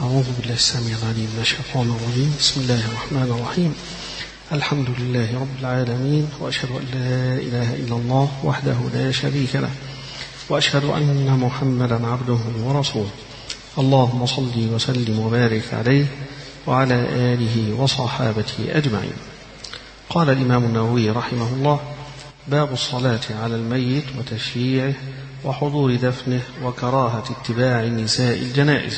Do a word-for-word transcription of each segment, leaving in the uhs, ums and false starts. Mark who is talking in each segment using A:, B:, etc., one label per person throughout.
A: أعوذ بالله السميع العليم من الشيطان الرجيم. بسم الله الرحمن الرحيم. الحمد لله رب العالمين، وأشهد أن لا إله إلا الله وحده لا شريك له، وأشهد أن محمدا عبده ورسوله. اللهم صل وسلم وبارك عليه وعلى آله وصحابته أجمعين. قال الإمام النووي رحمه الله: باب الصلاة على الميت وتشييعه وحضور دفنه وكراهة اتباع النساء الجنائز.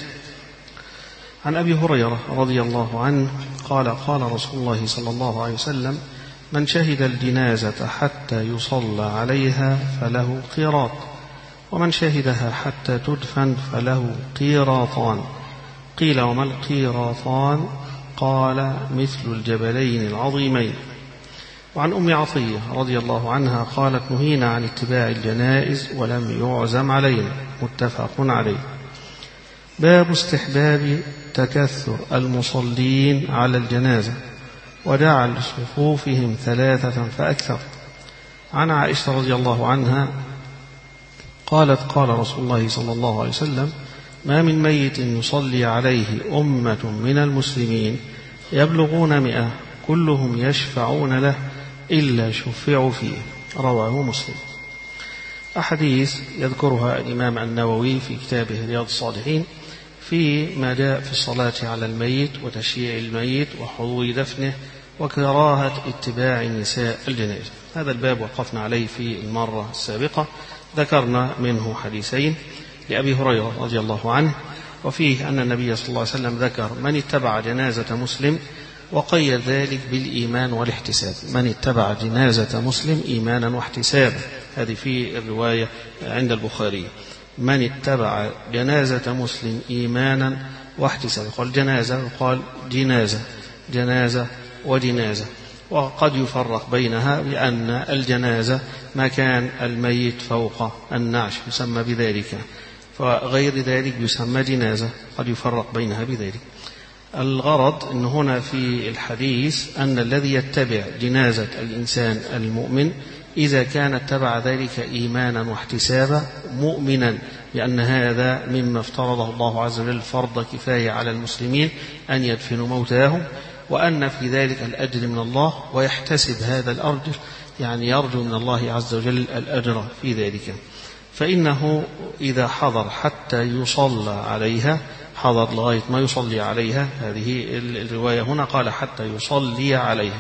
A: عن أبي هريرة رضي الله عنه قال: قال رسول الله صلى الله عليه وسلم: من شهد الجنازة حتى يصلى عليها فله قيراط، ومن شهدها حتى تدفن فله قيراطان. قيل: وما القيراطان؟ قال: مثل الجبلين العظيمين. وعن أم عطية رضي الله عنها قالت: نهينا عن اتباع الجنائز ولم يعزم علينا. متفق عليه. باب استحباب تكثر المصلين على الجنازة وجعل صفوفهم ثلاثة فأكثر. عن عائشة رضي الله عنها قالت: قال رسول الله صلى الله عليه وسلم: ما من ميت يصلي عليه أمة من المسلمين يبلغون مئة كلهم يشفعون له إلا شفعوا فيه. رواه مسلم. أحاديث يذكرها الإمام النووي في كتابه رياض الصالحين في ما جاء في الصلاة على الميت وتشييع الميت وحضور دفنه وكراهة اتباع النساء الجنائز. هذا الباب وقفنا عليه في المرة السابقة، ذكرنا منه حديثين لأبي هريرة رضي الله عنه، وفيه أن النبي صلى الله عليه وسلم ذكر من اتبع جنازة مسلم وقيد ذلك بالإيمان والاحتساب. من اتبع جنازة مسلم إيمانا واحتسابا، هذه في الرواية عند البخاري. من اتبع جنازة مسلم إيمانا واحتسابا، قال جنازة وقال جنازة، جنازة وجنازة. وقد يفرق بينها بأن الجنازة مكان الميت فوق النعش يسمى بذلك، فغير ذلك يسمى جنازة، قد يفرق بينها بذلك. الغرض أن هنا في الحديث أن الذي يتبع جنازة الإنسان المؤمن إذا كان اتبع ذلك إيمانا واحتسابا مؤمنا بأن هذا مما افترضه الله عز وجل فرض كفاية على المسلمين أن يدفنوا موتاهم، وأن في ذلك الأجر من الله، ويحتسب هذا الأجر، يعني يرجو من الله عز وجل الأجر في ذلك، فإنه إذا حضر حتى يصلى عليها، حضر لغاية ما يصلي عليها، هذه الرواية هنا قال حتى يصلي عليها،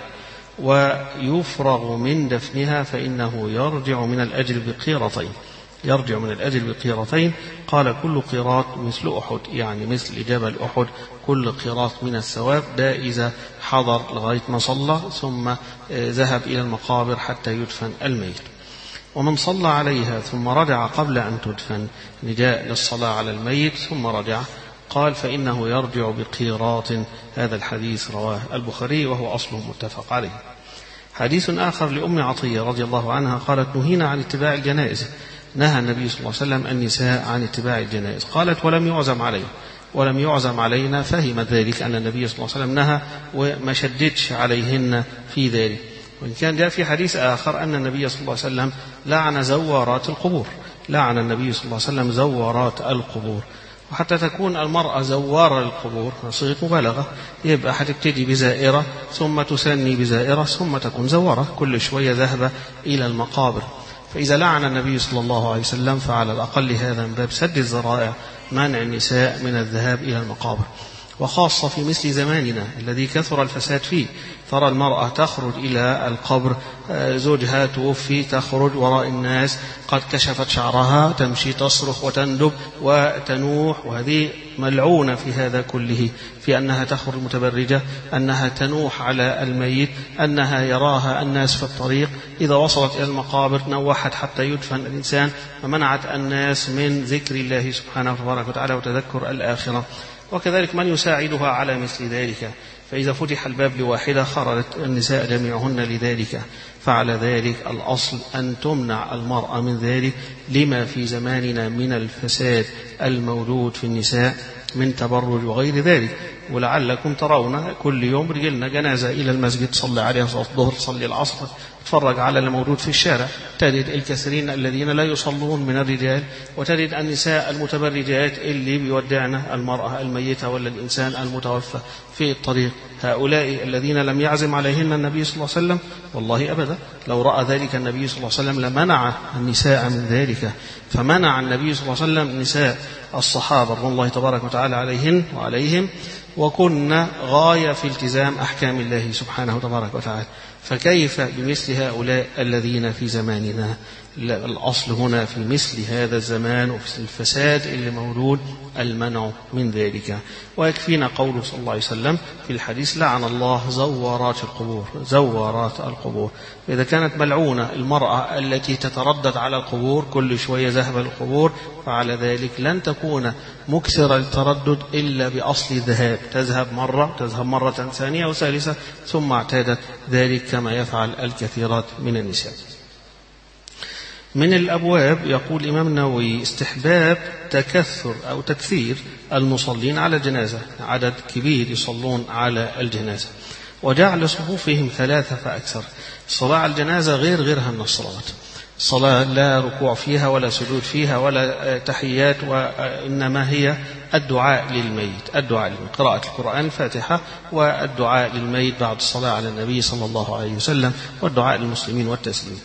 A: ويفرغ من دفنها فإنه يرجع من الأجر بقيرتين، يرجع من الأجر بقيرتين. قال: كل قيراط مثل أحد، يعني مثل جبل أحد، كل قيراط من الثواب. ده إذا حضر لغاية ما صلى ثم ذهب إلى المقابر حتى يدفن الميت. ومن صلى عليها ثم رجع قبل أن تدفن، جاء للصلاة على الميت ثم رجع، قال: فإنه يرجع بقيراط. هذا الحديث رواه البخاري وهو أصله متفق عليه. حديث آخر لأم عطية رضي الله عنها قالت: نهينا عن اتباع الجنائز. نهى النبي صلى الله عليه وسلم النساء عن اتباع الجنائز. قالت: ولم يعزم عليه، ولم يعزم علينا، فهمت ذلك أن النبي صلى الله عليه وسلم نهى وما شددش عليهن في ذلك. وإن كان جاء في حديث آخر أن النبي صلى الله عليه وسلم لعن زوارات القبور، لعن النبي صلى الله عليه وسلم زوارات القبور. وحتى تكون المرأة زوارة للقبور صيغة مبالغة، يبقى هتبتدي بزائرة ثم تثني بزائرة ثم تكون زوارة، كل شوية ذهب إلى المقابر. فإذا لعن النبي صلى الله عليه وسلم فعلى الأقل هذا من باب سد الذرائع، منع النساء من الذهاب إلى المقابر، وخاصة في مثل زماننا الذي كثر الفساد فيه. ترى المرأة تخرج إلى القبر، زوجها توفي، تخرج وراء الناس قد كشفت شعرها، تمشي تصرخ وتندب وتنوح، وهذه ملعونة في هذا كله، في أنها تخرج متبرجة، أنها تنوح على الميت، أنها يراها الناس في الطريق، إذا وصلت إلى المقابر نوحت حتى يدفن الإنسان، ومنعت الناس من ذكر الله سبحانه وتعالى وتذكر الآخرة. وكذلك من يساعدها على مثل ذلك، فإذا فتح الباب لواحدة خرجت النساء جميعهن لذلك. فعلى ذلك الأصل أن تمنع المرأة من ذلك لما في زماننا من الفساد الموجود في النساء من تبرج وغير ذلك. ولعلكم ترون كل يوم رجلنا جنازة إلى المسجد تصلي عليها صلاة الظهر، تصلي العصر، تتفرج على اللي موجود في الشارع، تجد الكثيرين الذين لا يصلون من الرجال، وتجد النساء المتبرجات اللي بيودعن المرأة الميتة ولا الإنسان المتوفى في الطريق. هؤلاء الذين لم يعزم عليهن النبي صلى الله عليه وسلم والله أبدا، لو رأى ذلك النبي صلى الله عليه وسلم لمنع النساء من ذلك، فمنع النبي صلى الله عليه وسلم نساء الصحابة رضي الله تبارك وتعالى عليهن وعليهم، وكنا غاية في التزام أحكام الله سبحانه وتبارك وتعالى، فكيف بمثل هؤلاء الذين في زماننا؟ الأصل هنا في مثل هذا الزمان وفي الفساد اللي موجود المنع من ذلك. ويكفينا قوله صلى الله عليه وسلم في الحديث: لعن الله زوارات القبور، زوارات القبور. إذا كانت ملعونة المرأة التي تتردد على القبور كل شوية ذهب القبور، فعلى ذلك لن تكون مكثر التردد إلا بأصل الذهاب، تذهب مرة تذهب مرة ثانية وثالثة ثم اعتادت ذلك كما يفعل الكثيرات من النساء. من الأبواب يقول الإمام النووي: استحباب تكثر أو تكثير المصلين على الجنازة، عدد كبير يصلون على الجنازة، وجعل صفوفهم ثلاثة فأكثر. الصلاة على الجنازة غير غيرها من الصلوات، الصلاة لا ركوع فيها ولا سجود فيها ولا تحيات، وإنما هي الدعاء للميت، الدعاء للميت، قراءة القرآن الفاتحة والدعاء للميت بعد الصلاة على النبي صلى الله عليه وسلم، والدعاء للمسلمين والتسليم.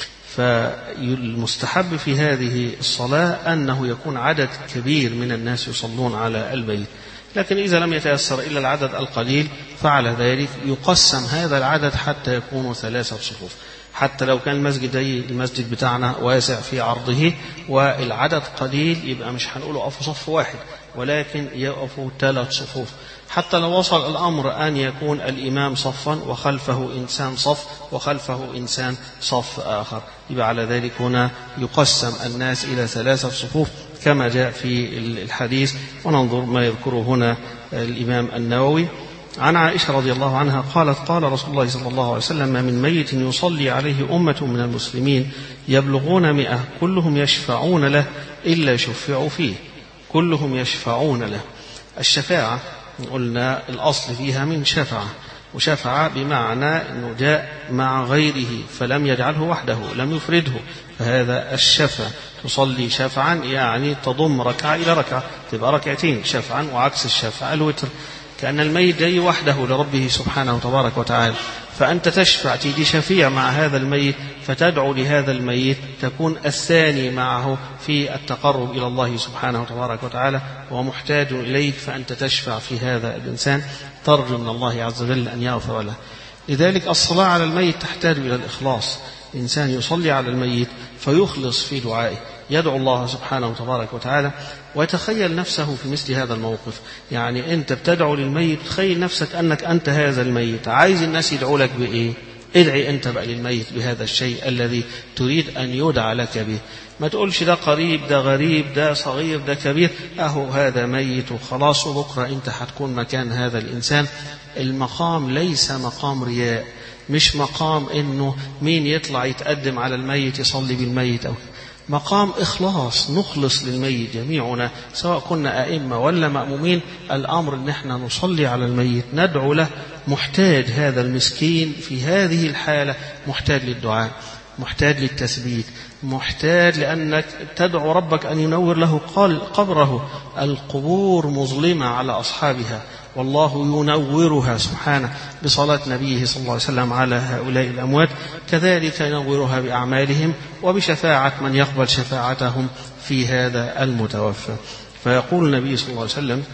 A: فالمستحب في هذه الصلاة أنه يكون عدد كبير من الناس يصلون على الميت، لكن إذا لم يتيسر إلا العدد القليل فعلى ذلك يقسم هذا العدد حتى يكونوا ثلاثة صفوف. حتى لو كان المسجد زي المسجد بتاعنا واسع في عرضه والعدد قليل، يبقى مش هنقول أقفوا صف واحد، ولكن يقفوا ثلاث صفوف. حتى لو وصل الأمر أن يكون الإمام صفا وخلفه إنسان صف وخلفه إنسان صف آخر، يبقى على ذلك هنا يقسم الناس إلى ثلاثة صفوف كما جاء في الحديث. وننظر ما يذكره هنا الإمام النووي. عن عائشة رضي الله عنها قالت: قال رسول الله صلى الله عليه وسلم: ما من ميت يصلي عليه أمة من المسلمين يبلغون مئة كلهم يشفعون له إلا شفعوا فيه، كلهم يشفعون له. الشفاعة قلنا الأصل فيها من شفعة، وشفع بمعنى أنه جاء مع غيره فلم يجعله وحده، لم يفرده، فهذا الشفع. تصلي شفعا يعني تضم ركعة إلى ركعة، تبقى ركعتين شفعا، وعكس الشفع الوتر، كأن الميت جاي وحده لربه سبحانه وتبارك وتعالى، فأنت تشفع تيجي شفيع مع هذا الميت، فتدعو لهذا الميت، تكون الثاني معه في التقرب إلى الله سبحانه وتبارك وتعالى، ومحتاج إليك، فأنت تشفع في هذا الإنسان، ترجو من الله عز وجل أن يغفر له. لذلك الصلاة على الميت تحتاج إلى الإخلاص، الإنسان يصلي على الميت فيخلص في دعائه، يدعو الله سبحانه وتبارك وتعالى، ويتخيل نفسه في مثل هذا الموقف. يعني أنت بتدعو للميت، تخيل نفسك أنك أنت هذا الميت، عايز الناس يدعو لك بإيه؟ ادعي أنت بقى للميت بهذا الشيء الذي تريد أن يدعى لك به. ما تقولش ده قريب، ده غريب، ده صغير، ده كبير، أهو هذا ميت وخلاص، وبكرة أنت هتكون مكان هذا الإنسان. المقام ليس مقام رياء، مش مقام إنه مين يطلع يتقدم على الميت يصلي بالميت، أو مقام إخلاص، نخلص للميت جميعنا سواء كنا أئمة ولا مأمومين. الأمر أن احنا نصلي على الميت، ندعو له، محتاج هذا المسكين في هذه الحالة، محتاج للدعاء، محتاج للتثبيت، محتاج لأنك تدعو ربك أن ينور له قبره. القبور مظلمة على أصحابها، والله ينورها سبحانه بصلاة نبيه صلى الله عليه وسلم على هؤلاء الأموات، كذلك ينورها بأعمالهم وبشفاعة من يقبل شفاعتهم في هذا المتوفى. فيقول النبي صلى الله عليه وسلم: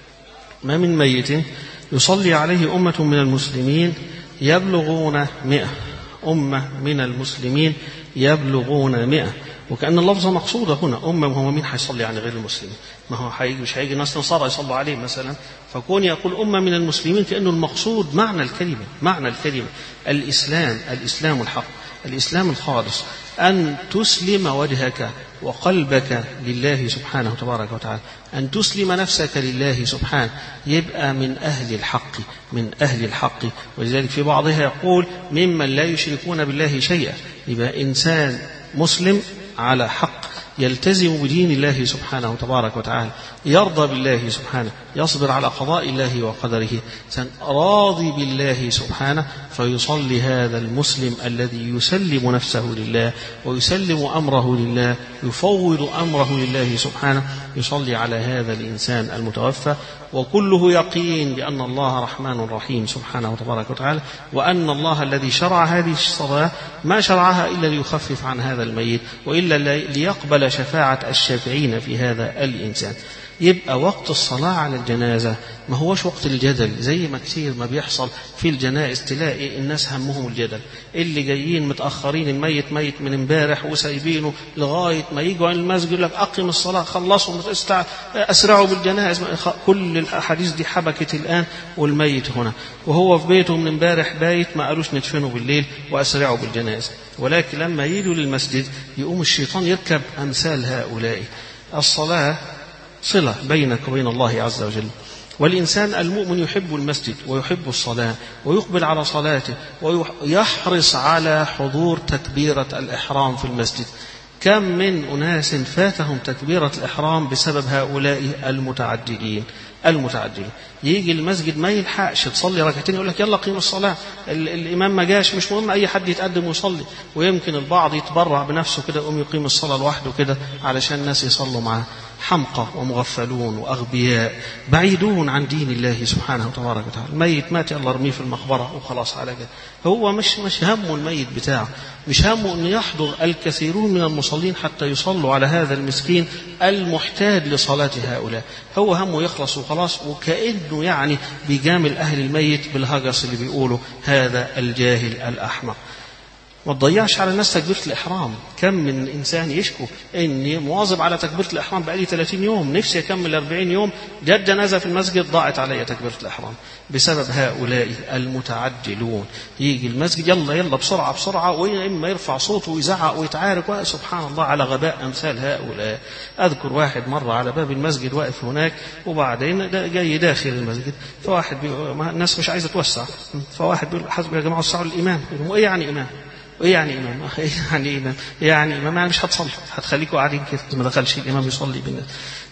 A: ما من ميت يصلي عليه أمة من المسلمين يبلغون مئة، أمة من المسلمين يبلغون مئة، وكأن اللفظة مقصودة هنا أمة، وهو مين هيصلي يعني غير المسلمين؟ ما هو حيجي مش هيجي ناس نصارى يصلوا عليه مثلا، فكون يقول أمة من المسلمين كأنه المقصود معنى الكلمة، معنى الكلمة الإسلام، الإسلام الحق، الإسلام الخالص، أن تسلم وجهك وقلبك لله سبحانه تبارك وتعالى، أن تسلم نفسك لله سبحانه، يبقى من أهل الحق، من أهل الحق. ولذلك في بعضها يقول ممن لا يشركون بالله شيئا، يبقى إنسان مسلم على حق، يلتزم بدين الله سبحانه تبارك وتعالى، يرضى بالله سبحانه، يصبر على قضاء الله وقدره، إنسان راضي بالله سبحانه، فيصلي هذا المسلم الذي يسلم نفسه لله ويسلم أمره لله، يفوض أمره لله سبحانه، يصلي على هذا الإنسان المتوفى وكله يقين بأن الله رحمن رحيم سبحانه تبارك وتعالى، وأن الله الذي شرع هذه الصلاة ما شرعها إلا ليخفف عن هذا الميت وإلا ليقبل شفاعة الشافعين في هذا الإنسان. يبقى وقت الصلاة على الجنازة ما هوش وقت الجدل زي ما كثير ما بيحصل في الجنائز، تلاقي الناس همهم الجدل، اللي جايين متأخرين الميت ميت من امبارح وسايبينه لغاية ما يجوا عن المسجد يقول لك أقم الصلاة، خلصوا أسرعوا بالجنائز. كل الأحاديث دي حبكت الآن والميت هنا وهو في بيته من امبارح بايت، ما قالوش ندفنه بالليل وأسرعوا بالجنائز. ولكن لما يجوا للمسجد يقوم الشيطان يركب أمثال هؤلاء. الصلاة صلة بينك وبين الله عز وجل، والإنسان المؤمن يحب المسجد ويحب الصلاة ويقبل على صلاته ويحرص على حضور تكبيرة الإحرام في المسجد. كم من أناس فاتهم تكبيرة الإحرام بسبب هؤلاء المتعددين المتعددين يجي المسجد ما يلحقش تصلي ركعتين يقول لك يلا قيم الصلاة، الإمام ما جاش، مش مهم أي حد يتقدم ويصلي، ويمكن البعض يتبرع بنفسه كده يقوم يقيم الصلاة لوحده كده علشان الناس يصلوا معاه. حمقى ومغفلون وأغبياء بعيدون عن دين الله سبحانه تبارك وتعالى. الميت مات يلا ارميه في المقبرة وخلاص على كده. هو مش مش همه الميت بتاعه، مش همه أن يحضر الكثيرون من المصلين حتى يصلوا على هذا المسكين المحتاج لصلاة هؤلاء، هو همه يخلص وخلاص، وكأنه يعني بيجامل أهل الميت بالهجس اللي بيقوله هذا الجاهل الأحمق. ما تضيعش على الناس تكبيرة الإحرام. كم من إنسان يشكو إني مواظب على تكبيرة الإحرام بقالي ثلاثين يوم، نفسي أكمل أربعين يوم، جت جنازة في المسجد ضاعت علي تكبيرة الإحرام بسبب هؤلاء المتعجلون. يجي المسجد يلا يلا بسرعة بسرعة، وإما يرفع صوته ويزعق ويتعارك، سبحان الله على غباء أمثال هؤلاء. أذكر واحد مرة على باب المسجد واقف هناك، وبعدين جاي داخل المسجد، فواحد الناس مش عايزة توسع، فواحد بيقول حسب يا جماعة وسعوا الإمام. إيه يعني إمام؟ ايه يعني امام؟ ايه يعني امام؟ يعني امام يعني مش هتصلي، هتخليكوا قاعدين كده ما دخلش الامام يصلي بالناس.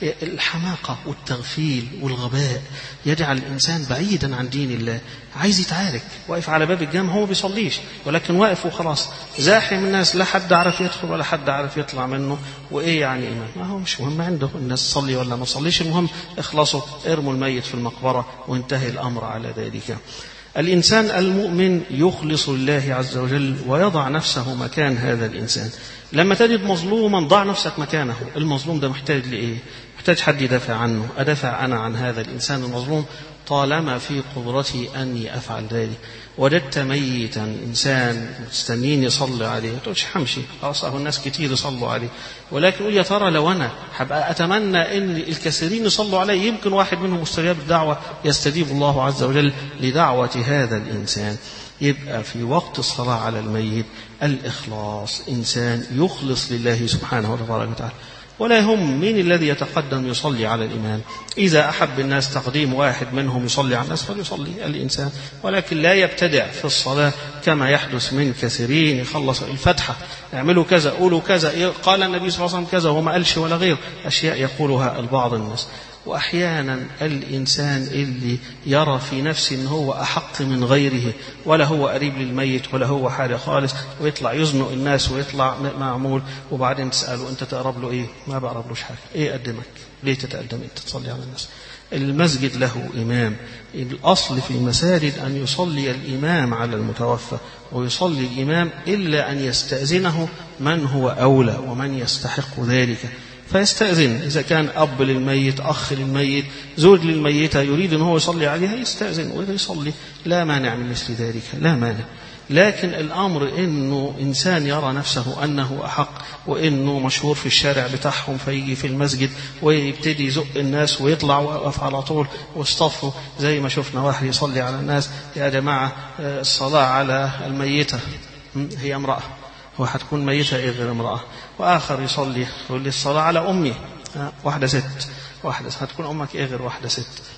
A: الحماقه والتغفيل والغباء يجعل الانسان بعيدا عن دين الله. عايز يتعارك، واقف على باب الجامع هو ما بيصليش ولكن واقف وخلاص، زاحم الناس، لا حد عارف يدخل ولا حد عارف يطلع منه. وايه يعني امام؟ ما هو مش مهم عنده الناس تصلي ولا ما تصليش، المهم اخلصوا ارموا الميت في المقبره وانتهي الامر على ذلك. الإنسان المؤمن يخلص لله عز وجل ويضع نفسه مكان هذا الإنسان. لما تجد مظلوما ضع نفسك مكانه. المظلوم ده محتاج لإيه؟ محتاج حد يدافع عنه. أدافع أنا عن هذا الإنسان المظلوم طالما في قدرتي أني أفعل ذلك. وجدت ميتا إنسان مستنين يصلي عليه، ما تقولش حمشي خلاص أهو الناس كتير يصلوا عليه، ولكن قول يا ترى لو أنا حبقى أتمنى أن الكثيرين يصلوا عليه، يمكن واحد منهم مستجاب الدعوة يستجيب الله عز وجل لدعوة هذا الإنسان. يبقى في وقت الصلاة على الميت الإخلاص، إنسان يخلص لله سبحانه وتعالى، ولا يهم مين الذي يتقدم يصلي على الإمام. إذا أحب الناس تقديم واحد منهم يصلي على الناس فليصلي الإنسان، ولكن لا يبتدع في الصلاة كما يحدث من كثيرين. يخلص الفتحة يعملوا كذا قولوا كذا، قال النبي صلى الله عليه وسلم كذا وما قالش ولا غير، أشياء يقولها البعض الناس. وأحيانا الإنسان اللي يرى في نفسه أنه هو أحق من غيره، ولا هو قريب للميت ولا هو حاجة خالص، ويطلع يزنق الناس ويطلع معمول، وبعدين تسأله أنت تقرب له إيه؟ ما بقرب لهش حاجة. إيه قدمك؟ ليه تتقدم أنت تصلي على الناس؟ المسجد له إمام. الأصل في المساجد أن يصلي الإمام على المتوفى، ويصلي الإمام إلا أن يستأذنه من هو أولى ومن يستحق ذلك، فيستأذن. إذا كان أب للميت، أخ للميت، زوج للميتة يريد أن هو يصلي عليها يستأذن وإذا يصلي، لا مانع من مثل ذلك، لا مانع. لكن الأمر إنه إنسان يرى نفسه أنه أحق وإنه مشهور في الشارع بتاعهم، فيجي في المسجد ويبتدي يزق الناس ويطلع ويقف على طول واصطفوا، زي ما شفنا واحد يصلي على الناس، يا جماعة الصلاة على الميتة هي امرأة، وهتكون ميتة إيه غير امرأة. وآخر يصلي يقول لي الصلاة على أمي، واحدة ست، واحدة هتكون أمك إيه غير واحدة ست.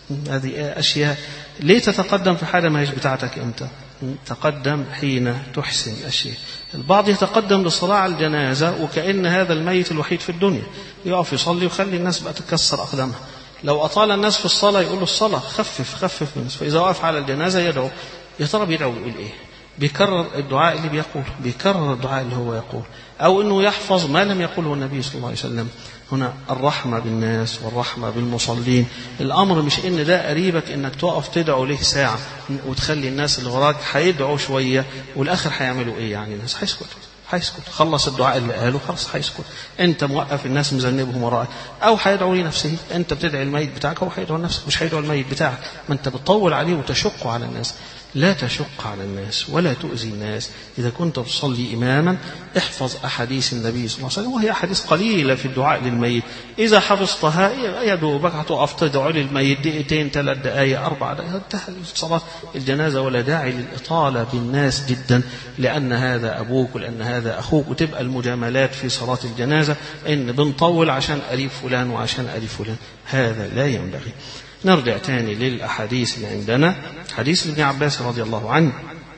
A: هذه أشياء. ليه تتقدم في حاجة ما هيش بتاعتك أنت؟ تقدم حين تحسن الشيء. البعض يتقدم للصلاة على الجنازة وكأن هذا الميت الوحيد في الدنيا، يقف يصلي ويخلي الناس بقى تكسر أقدامها. لو أطال الناس في الصلاة يقول له الصلاة خفف خفف الناس. فإذا وقف على الجنازة يدعو، يا ترى بيدعو يقول إيه؟ بيكرر الدعاء اللي بيقول، بيكرر الدعاء اللي هو يقول، أو أنه يحفظ ما لم يقوله النبي صلى الله عليه وسلم. هنا الرحمة بالناس والرحمة بالمصلين. الأمر مش إن ده قريبك إنك تقف تدعو له ساعة وتخلي الناس اللي وراك هيدعوا شوية والآخر هيعملوا إيه يعني؟ الناس هيسكت هيسكت خلص الدعاء اللي قاله خلاص هيسكت. أنت موقف الناس مذنبهم وراءك، أو هيدعو لنفسه. أنت بتدعي الميت بتاعك أو هيدعو لنفسك، مش هيدعو الميت بتاعك. ما أنت بتطول عليه وتشق على الناس. لا تشق على الناس ولا تؤذي الناس. إذا كنت تصلي إماما احفظ أحاديث النبي صلى الله عليه وسلم، وهي أحاديث قليلة في الدعاء للميت. إذا حفظتها يدوبك هتقف تدعو للميت دقيقتين ثلاث دقائق أربع دقائق انتهى صلاة الجنازة. ولا داعي للإطالة بالناس جدا، لأن هذا أبوك ولأن هذا أخوك، وتبقى المجاملات في صلاة الجنازة إن بنطول عشان قريب فلان وعشان قريب فلان. هذا لا ينبغي. نرجع تاني للأحاديث اللي عندنا. حديث ابن عباس رضي الله عنه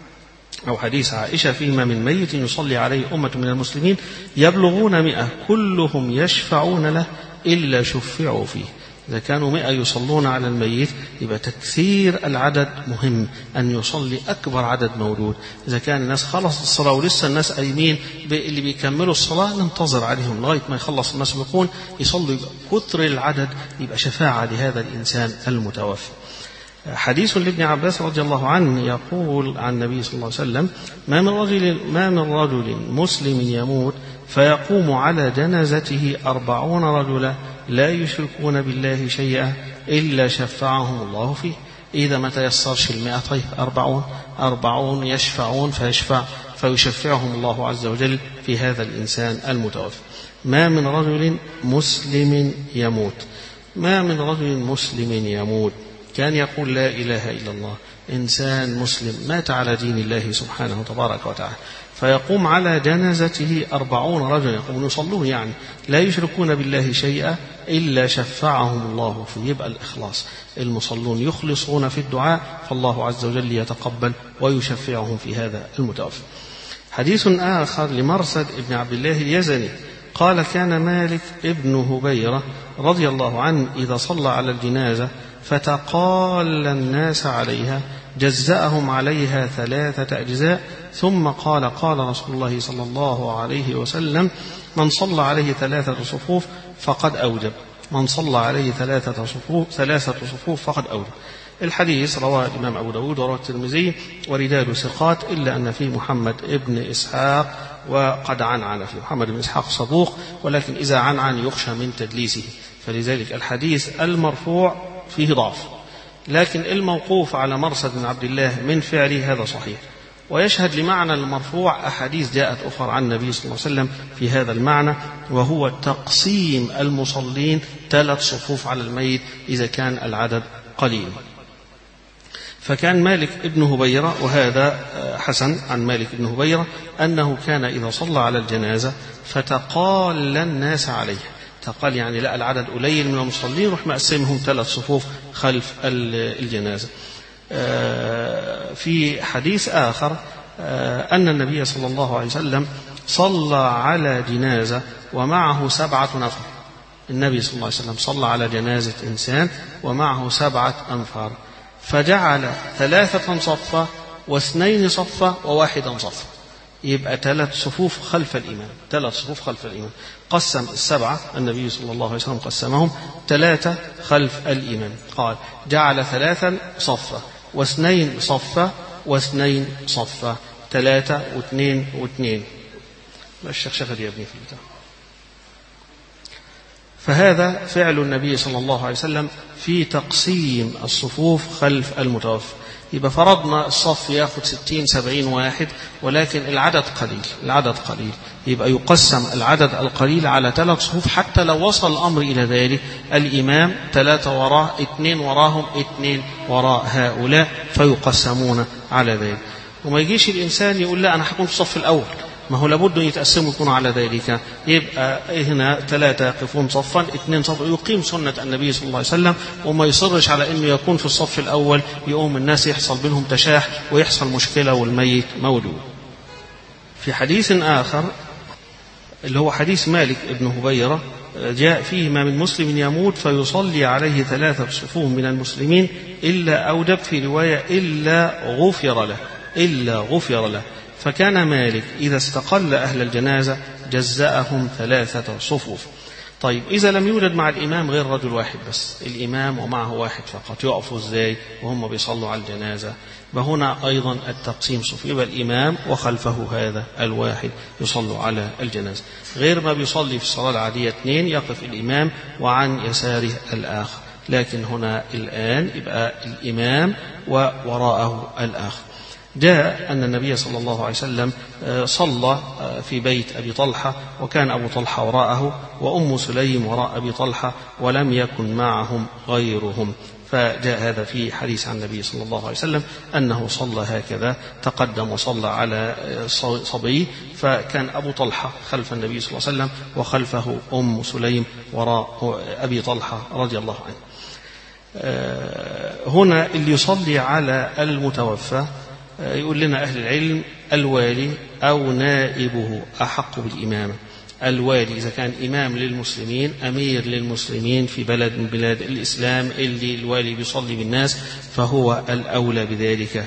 A: أو حديث عائشة: فيما من ميت يصلي عليه أمة من المسلمين يبلغون مئة كلهم يشفعون له إلا شفعوا فيه. إذا كانوا مئة يصلون على الميت يبقى تكثير العدد مهم، أن يصلي أكبر عدد موجود. إذا كان الناس خلص الصلاة ولسه الناس قايمين اللي بيكملوا الصلاة ننتظر عليهم لغاية ما يخلص الناس بيكون يصلوا، كثر العدد يبقى شفاعة لهذا الإنسان المتوفى. حديث لابن عباس رضي الله عنه يقول عن النبي صلى الله عليه وسلم: ما من رجل ما من رجل مسلم يموت فيقوم على جنازته أربعون رجلا لا يشركون بالله شيئا إلا شفعهم الله فيه. إذا ما تيسرش المئة طيب أربعون أربعون يشفعون فيشفع فيشفعهم الله عز وجل في هذا الإنسان المتوفى. ما من رجل مسلم يموت، ما من رجل مسلم يموت كان يقول لا إله إلا الله، إنسان مسلم مات على دين الله سبحانه تبارك وتعالى، فيقوم على جنازته أربعون رجلا يقومون يصلون يعني لا يشركون بالله شيئا إلا شفعهم الله فيه. يبقى الإخلاص، المصلون يخلصون في الدعاء فالله عز وجل يتقبل ويشفعهم في هذا المتوفى. حديث آخر لمرثد ابن عبد الله اليزني قال: كان مالك ابن هبيرة رضي الله عنه إذا صلى على الجنازة فتقال الناس عليها جزأهم عليها ثلاثة أجزاء ثم قال: قال رسول الله صلى الله عليه وسلم: من صلى عليه ثلاثة صفوف فقد أوجب، من صلى عليه ثلاثة صفوف ثلاثة صفوف فقد أوجب. الحديث رواه الإمام أبو داود ورواه الترمذي ورجال ثقات، إلا أن فيه محمد ابن إسحاق وقد عنعن فيه. محمد بن إسحاق صدوق، ولكن إذا عنعن يخشى من تدليسه، فلذلك الحديث المرفوع فيه ضعف، لكن الموقوف على مرثد بن عبد الله من فعله هذا صحيح. ويشهد لمعنى المرفوع أحاديث جاءت أخرى عن النبي صلى الله عليه وسلم في هذا المعنى، وهو تقسيم المصلين ثلاث صفوف على الميت إذا كان العدد قليل. فكان مالك ابن هبيرة، وهذا حسن عن مالك ابن هبيرة، أنه كان إذا صلى على الجنازة فتقال الناس عليه، تقال يعني لا العدد قليل من المصلين روح مقسمهم ثلاث صفوف خلف الجنازة. في حديث آخر أن النبي صلى الله عليه وسلم صلى على جنازة ومعه سبعة نفر. النبي صلى الله عليه وسلم صلى على جنازة إنسان ومعه سبعة أنفار، فجعل ثلاثة صفا واثنين صفا وواحدا صفا، يبقى ثلاث صفوف خلف الإمام، ثلاث صفوف خلف الإمام. قسم السبعة النبي صلى الله عليه وسلم قسمهم ثلاثة خلف الإمام، قال: جعل ثلاثا صفا واثنين صفا واثنين صفا، ثلاثة واثنين واثنين. الشخشخة دي يا ابني في البتاع. فهذا فعل النبي صلى الله عليه وسلم في تقسيم الصفوف خلف المتوفى. يبقى فرضنا الصف ياخد ستين سبعين واحد، ولكن العدد قليل، العدد قليل، يبقى يقسم العدد القليل على ثلاث صفوف، حتى لو وصل الأمر إلى ذلك الإمام ثلاثة وراه، اثنين وراهم، اثنين وراء هؤلاء، فيقسمون على ذلك. وما يجيش الإنسان يقول لا أنا هكون في الصف الأول، ما هو لابد أن يتقسموا يكونوا على ذلك. يبقى هنا ثلاثة يقفون صفا، اثنين صف، يقيم سنة النبي صلى الله عليه وسلم وما يصرش على أنه يكون في الصف الأول، يقوم الناس يحصل بينهم تشاح ويحصل مشكلة والميت مولود. في حديث آخر اللي هو حديث مالك ابن هبيرة جاء فيه: ما من مسلم يموت فيصلي عليه ثلاثة صفوف من المسلمين إلا أودب، في رواية إلا غفر له، إلا غفر له. فكان مالك إذا استقل أهل الجنازة جزأهم ثلاثة صفوف. طيب إذا لم يوجد مع الإمام غير رجل واحد بس، الإمام ومعه واحد فقط، يقفوا إزاي وهم بيصلوا على الجنازة؟ فهنا أيضا التقسيم صفوف، يبقى الإمام وخلفه هذا الواحد يصلوا على الجنازة، غير ما بيصلي في الصلاة العادية اثنين يقف الإمام وعن يساره الآخر. لكن هنا الآن يبقى الإمام ووراءه الآخر. جاء أن النبي صلى الله عليه وسلم صلى في بيت أبي طلحة، وكان أبو طلحة وراءه وأم سليم وراء أبي طلحة، ولم يكن معهم غيرهم. فجاء هذا في حديث عن النبي صلى الله عليه وسلم أنه صلى هكذا، تقدم وصلى على صبي، فكان أبو طلحة خلف النبي صلى الله عليه وسلم وخلفه أم سليم وراء أبي طلحة رضي الله عنه. هنا اللي يصلي على المتوفى يقول لنا أهل العلم: الوالي أو نائبه أحق بالإمامة. الوالي إذا كان إمام للمسلمين، أمير للمسلمين في بلد من بلاد الإسلام اللي الوالي بيصلي بالناس، فهو الأولى بذلك،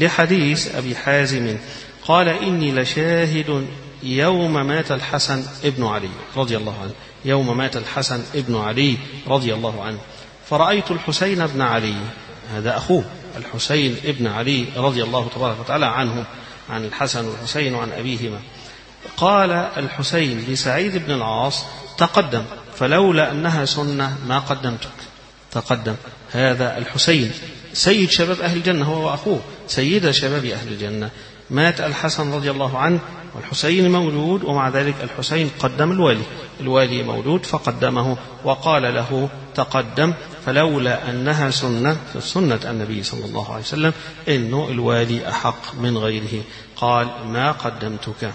A: لحديث أبي حازم قال: إني لشاهد يوم مات الحسن ابن علي رضي الله عنه، يوم مات الحسن ابن علي رضي الله عنه، فرأيت الحسين بن علي، هذا أخوه الحسين ابن علي رضي الله تبارك وتعالى عنه، عن الحسن والحسين وعن أبيهما. قال الحسين لسعيد بن العاص: تقدم، فلولا أنها سنة ما قدمتك. تقدم. هذا الحسين سيد شباب أهل الجنة، هو وأخوه سيد شباب أهل الجنة. مات الحسن رضي الله عنه والحسين مولود، ومع ذلك الحسين قدم الوالي، الوالي مولود فقدمه وقال له: تقدم، فلولا أنها سنة، سنة النبي صلى الله عليه وسلم إنه الوالي أحق من غيره. قال: ما قدمتك.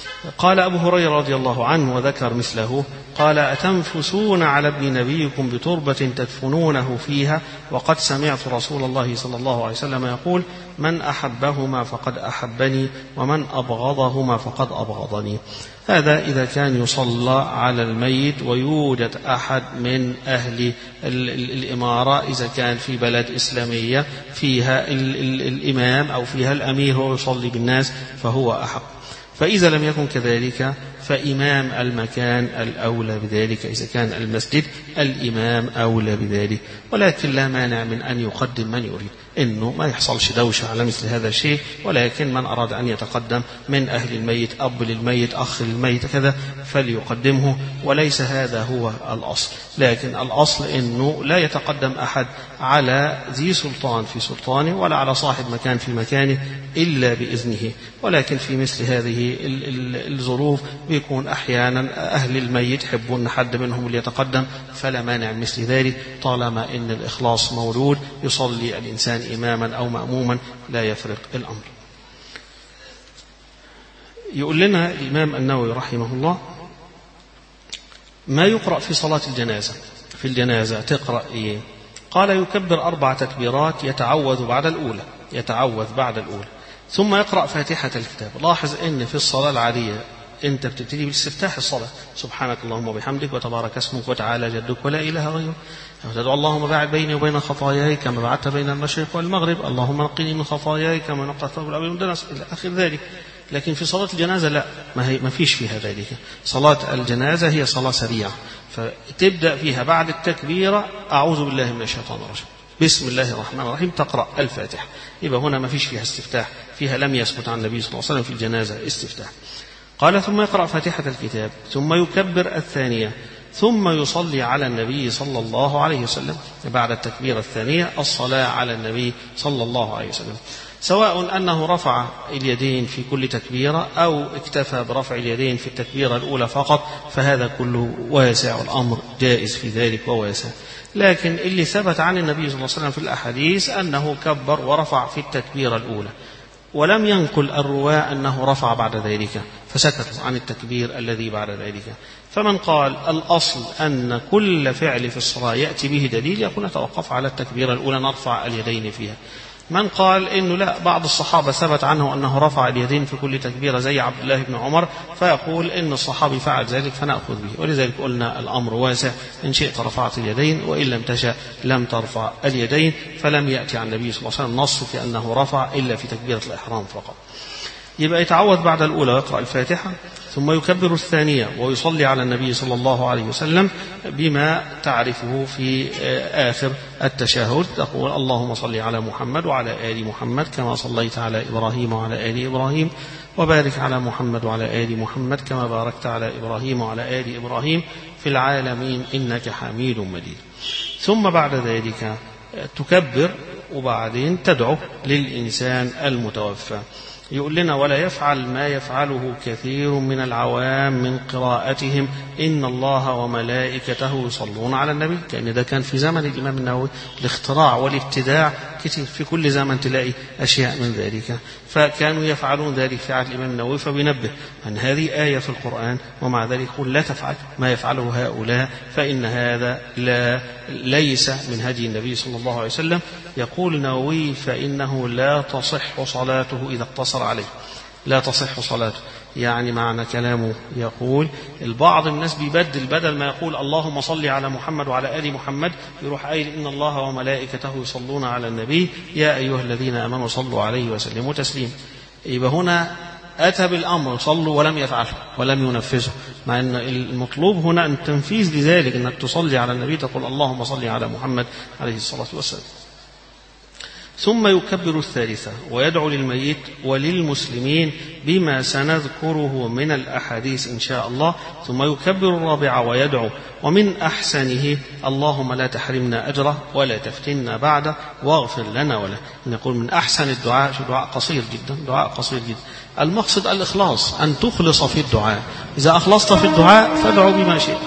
A: قال أبو هريرة رضي الله عنه وذكر مثله، قال: أتنفسون على ابن نبيكم بتربة تدفنونه فيها، وقد سمعت رسول الله صلى الله عليه وسلم يقول: من أحبهما فقد أحبني، ومن أبغضهما فقد أبغضني. هذا إذا كان يصلى على الميت ويوجد أحد من أهل الإمارة، إذا كان في بلد إسلامية فيها الإمام أو فيها الأمير هو يصلي بالناس فهو أحق. فإذا لم يكن كذلك فإمام المكان الأولى بذلك، إذا كان المسجد الإمام أولى بذلك، ولكن لا مانع من أن يقدم من يريد، إنه ما يحصلش دوشة على مثل هذا الشيء، ولكن من أراد أن يتقدم من أهل الميت، أب للميت، أخ للميت، كذا فليقدمه، وليس هذا هو الأصل. لكن الأصل إنه لا يتقدم أحد على ذي سلطان في سلطانه ولا على صاحب مكان في مكانه إلا بإذنه. ولكن في مثل هذه الظروف بيكون أحيانا أهل الميت يحبون حد منهم اللي يتقدم، فلا مانع من مثل ذلك طالما إن الإخلاص موجود، يصلي الإنسان إماما أو مأموما لا يفرق الأمر. يقول لنا الإمام النووي رحمه الله: ما يقرأ في صلاة الجنازة، في الجنازة تقرأ إيه؟ قال: يكبر أربع تكبيرات، يتعوذ بعد الأولى، يتعوذ بعد الأولى، ثم يقرأ فاتحة الكتاب. لاحظ إن في الصلاة العادية أنت بتبتدي باستفتاح الصلاة: سبحانك اللهم وبحمدك وتبارك اسمك وتعالى جدك ولا إله غيرك، وتدعو اللهم باعد بيني وبين خطاياي كما بعدت بين المشرق والمغرب، اللهم نقني من خطاياي كما نقى الثوب الأبيض من الدنس، إلى آخر ذلك. لكن في صلاة الجنازة لا، ما, هي ما فيش فيها ذلك. صلاة الجنازة هي صلاة سريعة، فتبدأ فيها بعد التكبيرة أعوذ بالله من الشيطان الرجيم، بسم الله الرحمن الرحيم، تقرأ الفاتحة. يبقى هنا ما فيش فيها استفتاح، فيها لم يثبت عن النبي صلى الله عليه وسلم في الجنازة استفتاح. قال: ثم يقرأ فاتحة الكتاب، ثم يكبر الثانية، ثم يصلي على النبي صلى الله عليه وسلم. بعد التكبيرة الثانية الصلاة على النبي صلى الله عليه وسلم، سواء أنه رفع اليدين في كل تكبيرة أو اكتفى برفع اليدين في التكبيرة الأولى فقط، فهذا كله واسع، والأمر جائز في ذلك وواسع. لكن اللي ثبت عن النبي صلى الله عليه وسلم في الأحاديث أنه كبر ورفع في التكبيرة الأولى، ولم ينقل الرواة أنه رفع بعد ذلك، فسكتوا عن التكبير الذي بعد ذلك. فمن قال الأصل أن كل فعل في الصلاة يأتي به دليل يقول نتوقف على التكبيرة الأولى نرفع اليدين فيها. من قال إنه لا، بعض الصحابة ثبت عنه أنه رفع اليدين في كل تكبيرة زي عبد الله بن عمر، فيقول إن الصحابي فعل ذلك فنأخذ به. ولذلك قلنا الأمر واسع، إن شئت رفعت اليدين وإن لم تشأ لم ترفع اليدين. فلم يأتي عن النبي صلى الله عليه وسلم نص في أنه رفع إلا في تكبيرة الإحرام فقط. يبقى يتعوذ بعد الأولى ويقرأ الفاتحة، ثم يكبر الثانية ويصلي على النبي صلى الله عليه وسلم بما تعرفه في آخر التشهد، تقول اللهم صل على محمد وعلى آل محمد كما صليت على إبراهيم وعلى آل إبراهيم، وبارك على محمد وعلى آل محمد كما باركت على إبراهيم وعلى آل إبراهيم في العالمين إنك حميد مجيد. ثم بعد ذلك تكبر وبعدين تدعو للإنسان المتوفى. يقول لنا ولا يفعل ما يفعله كثير من العوام من قراءتهم إن الله وملائكته يصلون على النبي، كأن ده كان في زمن الإمام النووي الاختراع والابتداع كتير، في كل زمن تلاقي أشياء من ذلك، فكانوا يفعلون ذلك في عهد الإمام النووي، فبينبه أن هذه آية في القرآن ومع ذلك يقول لا تفعل ما يفعله هؤلاء فإن هذا لا ليس من هدي النبي صلى الله عليه وسلم. يقول النووي فإنه لا تصح صلاته إذا اقتصر عليه، لا تصح صلاته. يعني معنى كلامه يقول البعض الناس بيبدل، بدل ما يقول اللهم صل على محمد وعلى آل محمد يروح قايل إن الله وملائكته يصلون على النبي يا أيها الذين آمنوا صلوا عليه وسلموا تسليما. يبقى هنا أتى بالأمر صلوا ولم يفعله ولم ينفذه، مع أن المطلوب هنا أن تنفيذ لذلك، أنك تصلي على النبي تقول اللهم صل على محمد عليه الصلاة والسلام. ثم يكبر الثالثة ويدعو للميت وللمسلمين بما سنذكره من الأحاديث إن شاء الله. ثم يكبر الرابعة ويدعو ومن أحسنه اللهم لا تحرمنا أجره ولا تفتنا بعده واغفر لنا وله. نقول من أحسن الدعاء، دعاء قصير جدا، دعاء قصير جدا. المقصد الإخلاص، أن تخلص في الدعاء، إذا أخلصت في الدعاء فادعو بما شئت.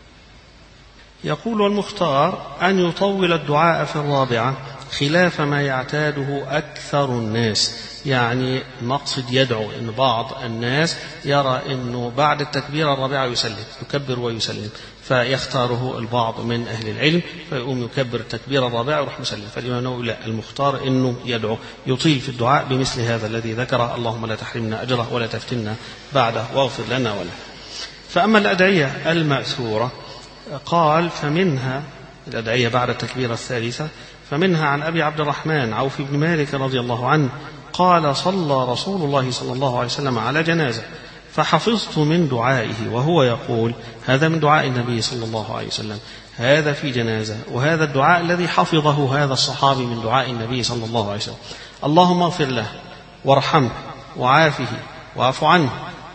A: يقول والمختار أن يطول الدعاء في الرابعة خلاف ما يعتاده أكثر الناس. يعني مقصد يدعو إن بعض الناس يرى أنه بعد التكبيرة الرابعة يسلم، يكبر ويسلم، فيختاره البعض من أهل العلم فيقوم يكبر التكبيرة الرابعة ويروح مسلم. فالإمام النووي لا، المختار أنه يدعو يطيل في الدعاء بمثل هذا الذي ذكره اللهم لا تحرمنا أجره ولا تفتنا بعده واغفر لنا وله. فأما الأدعية المأثورة قال فمنها الأدعية بعد التكبيرة الثالثة، فمنها عن أبي عبد الرحمن عوف بن مالك رضي الله عنه قال صلى رسول الله صلى الله عليه وسلم على جنازة فحفظت من دعائه وهو يقول، هذا من دعاء النبي صلى الله عليه وسلم، هذا في جنازة، وهذا الدعاء الذي حفظه هذا الصحابي من دعاء النبي صلى الله عليه وسلم: اللهم اغفر له وارحمه وعافه واعف عنه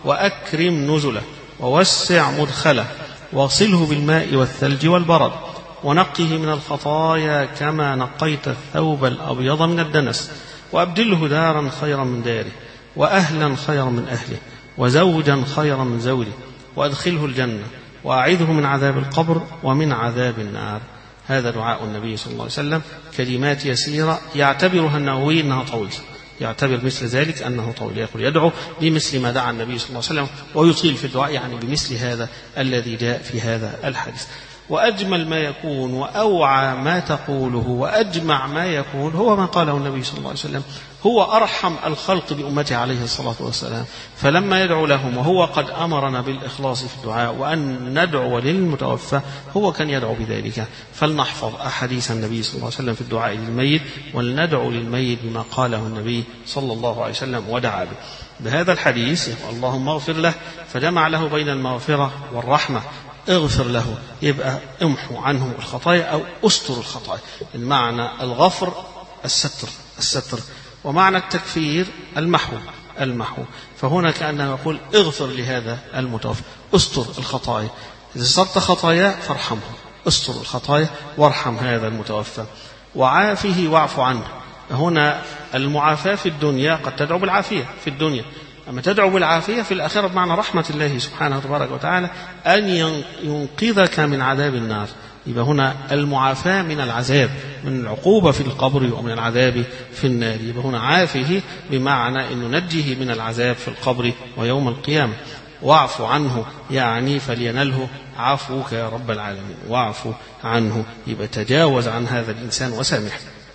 A: وأكرم نزله ووسع مدخله واغسله بالماء والثلج والبرد ونقه من الخطايا كما نقيت الثوب الأبيض من الدنس، وأبدله دارا خيرا من داره وأهلا خيرا من أهله وزوجا خيرا من زوجه وأدخله الجنة وأعذه من عذاب القبر ومن عذاب النار. هذا دعاء النبي صلى الله عليه وسلم، كلمات يسيرة يعتبرها النووي أنها طويلة، يعتبر مثل ذلك أنه طويل، يقول يدعو بمثل ما دعا النبي صلى الله عليه وسلم ويطيل في الدعاء، يعني بمثل هذا الذي جاء في هذا الحديث. وأجمل ما يكون وأوعى ما تقوله وأجمع ما يكون هو ما قاله النبي صلى الله عليه وسلم، هو أرحم الخلق بأمته عليه الصلاة والسلام، فلما يدعو لهم وهو قد أمرنا بالإخلاص في الدعاء وأن ندعو للمتوفى هو كان يدعو بذلك. فلنحفظ أحاديث النبي صلى الله عليه وسلم في الدعاء للميت ولندعو للميت بما قاله النبي صلى الله عليه وسلم ودعا به. بهذا الحديث اللهم اغفر له، فجمع له بين المغفرة والرحمة. اغفر له يبقى امحو عنه الخطايا أو أستر الخطايا، المعنى الغفر الستر الستر ومعنى التكفير المحو المحو. فهنا كأنه يقول اغفر لهذا المتوفى، استر الخطايا، إذا سترت خطايا فارحمه، استر الخطايا وارحم هذا المتوفى، وعافه واعف عنه. هنا المعافاة في الدنيا قد تدعو بالعافية في الدنيا، أما تدعو بالعافية في الآخرة بمعنى رحمة الله سبحانه وتبارك وتعالى أن ينقذك من عذاب النار يبقى هنا المعافاة من العذاب، من العقوبة في القبر ومن العذاب في النار. يبقى هنا عافه بمعنى أن ننجيه من العذاب في القبر ويوم القيامة. واعف عنه يعني فلينله عفوك يا رب العالمين، واعف عنه يبقى تجاوز عن هذا الإنسان وسامحه.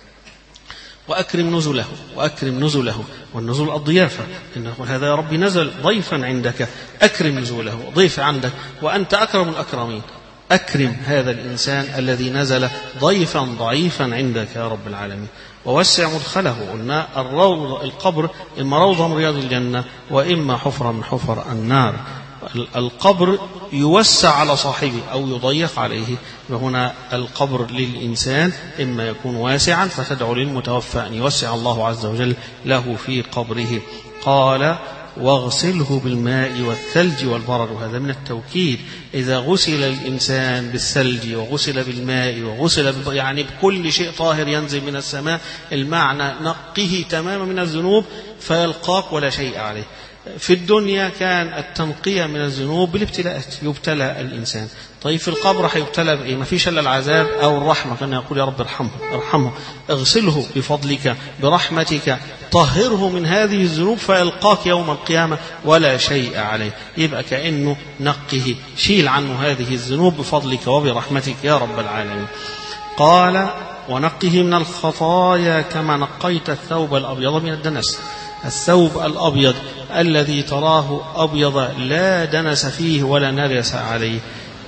A: وأكرم نزله، وأكرم نزله، والنزول الضيافة، إنه هذا يا رب نزل ضيفا عندك، أكرم نزوله، ضيف عندك وأنت أكرم الأكرمين، أكرم هذا الإنسان الذي نزل ضيفا ضعيفا عندك يا رب العالمين. ووسع مدخله، قلنا الروض القبر إما روضة من رياض الجنة وإما حفرة من حفر النار. القبر يوسع على صاحبه أو يضيق عليه، وهنا القبر للإنسان إما يكون واسعا فتدعو للمتوفى أن يوسع الله عز وجل له في قبره. قال واغسله بالماء والثلج والبرد، وهذا من التوكيد. إذا غسل الإنسان بالثلج وغسل بالماء وغسل بالب... يعني بكل شيء طاهر ينزل من السماء، المعنى نقه تماما من الذنوب فيلقاك ولا شيء عليه. في الدنيا كان التنقية من الذنوب بالابتلاءات، يبتلى الإنسان. طيب في القبر هيبتلى بإيه؟ ما فيش إلا العذاب أو الرحمة، كان يقول يا رب ارحمه ارحمه اغسله بفضلك برحمتك طهره من هذه الذنوب فيلقاك يوم القيامة ولا شيء عليه. يبقى كأنه نقه، شيل عنه هذه الذنوب بفضلك وبرحمتك يا رب العالمين. قال ونقه من الخطايا كما نقيت الثوب الأبيض من الدنس. الثوب الأبيض الذي تراه أبيض لا دنس فيه ولا نرس عليه.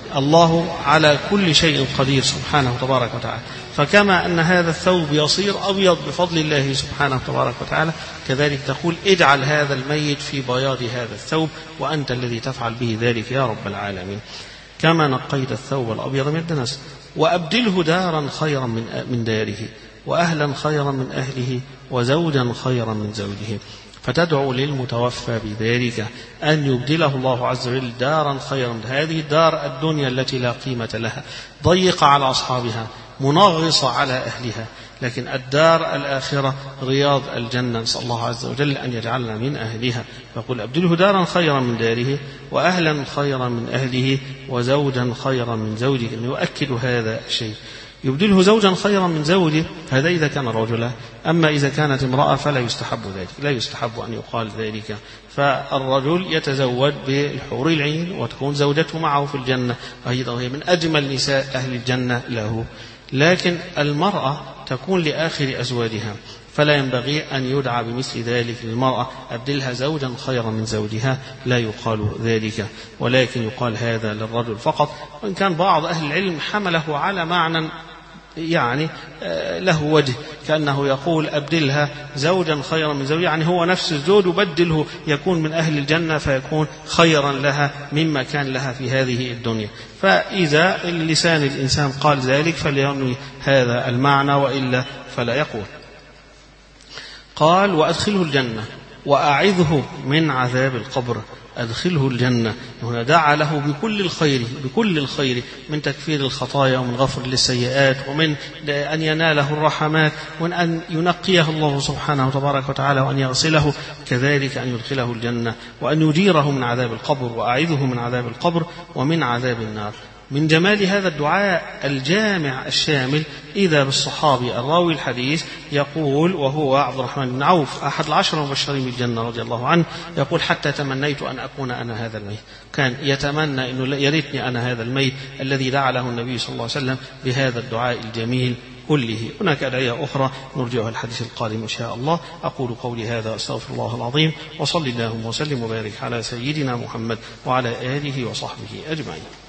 A: الله على كل شيء قدير سبحانه تبارك وتعالى، فكما أن هذا الثوب يصير أبيض بفضل الله سبحانه تبارك وتعالى، كذلك تقول اجعل هذا الميت في بياض هذا الثوب وأنت الذي تفعل به ذلك يا رب العالمين. كما نقيت الثوب الأبيض من الدنس. وأبدله دارا خيرا من داره، وأهلا خيرا من أهله، وزوجا خيرا من زوجه. فتدعو للمتوفى بذلك أن يبدله الله عز وجل دارا خيرا من هذه الدار الدنيا التي لا قيمة لها، ضيقة على أصحابها، منغصة على أهلها، لكن الدار الآخرة رياض الجنة، نسأل الله عز وجل أن يجعلنا من أهلها. فقل أبدله دارا خيرا من داره، وأهلا خيرا من أهله، وزوجا خيرا من زوجه. يؤكد هذا الشيء، يبدله زوجا خيرا من زوجه، هذا إذا كان رجلا. أما إذا كانت امرأة فلا يستحب ذلك، لا يستحب أن يقال ذلك. فالرجل يتزوج بالحور العين وتكون زوجته معه في الجنة، وهي من أجمل نساء أهل الجنة له. لكن المرأة تكون لآخر أزواجها، فلا ينبغي أن يدعى بمثل ذلك للمرأة أبدلها زوجا خيرا من زوجها، لا يقال ذلك، ولكن يقال هذا للرجل فقط. وإن كان بعض أهل العلم حمله على معنى يعني له وجه، كأنه يقول أبدلها زوجا خيرا من زوجها، يعني هو نفس الزوج وبدله يكون من أهل الجنة فيكون خيرا لها مما كان لها في هذه الدنيا. فإذا لسان الإنسان قال ذلك فلينوي هذا المعنى، وإلا فلا يقول. قال وأدخله الجنة وأعذه من عذاب القبر. أدخله الجنة، هنا دعا له بكل الخير، بكل الخير من تكفير الخطايا ومن غفر للسيئات ومن أن يناله الرحمات ومن أن ينقيه الله سبحانه وتبارك وتعالى وأن يغسله، كذلك أن يدخله الجنة وأن يجيره من عذاب القبر، وأعذه من عذاب القبر ومن عذاب النار. من جمال هذا الدعاء الجامع الشامل إذا بالصحابي الراوي الحديث يقول، وهو عبد الرحمن بن عوف أحد العشر المبشرين بالجنة رضي الله عنه، يقول حتى تمنيت أن أكون أنا هذا الميت. كان يتمنى أنه يريتني أنا هذا الميت الذي دعا له النبي صلى الله عليه وسلم بهذا الدعاء الجميل كله. هناك أدعية أخرى نرجعها الحديث القادم إن شاء الله. أقول قولي هذا أستغفر الله العظيم، وصلي اللهم وسلم وبارك على سيدنا محمد وعلى آله وصحبه أجمعين.